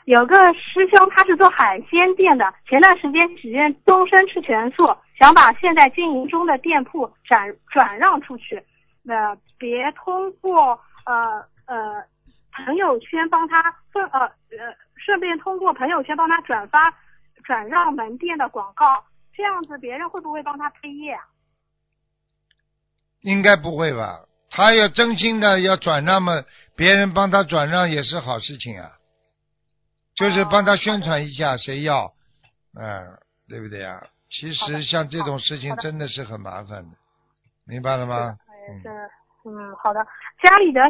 有个师兄他是做海鲜店的，前段时间许愿终身吃全素，想把现在经营中的店铺转让出去，别通过朋友圈帮他顺便通过朋友圈帮他转让门店的广告，这样子别人会不会帮他配业啊？ 应该不会吧？他要真心的要转让嘛，别人帮他转让也是好事情啊，就是帮他宣传一下，谁要，对不对啊？其实像这种事情真的是很麻烦的，明白了吗？ 好的，家里的